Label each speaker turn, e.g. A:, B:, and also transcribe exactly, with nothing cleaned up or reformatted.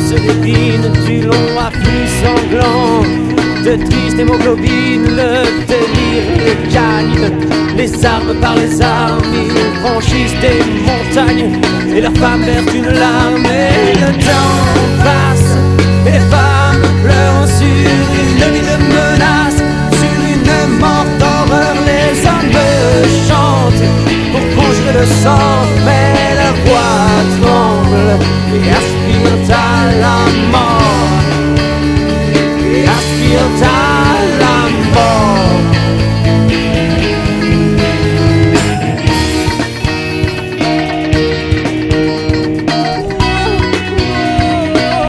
A: se dépine du long afflux sanglant de triste hémoglobine. Le délire les gagne, les armes par les armes. Ils franchissent des montagnes et leurs femmes versent une larme. Et le temps passe et les femmes pleurent sur une mille menaces, sur une morte horreur. Les hommes chantent pour conjurer le sang, mais leur voix tremble et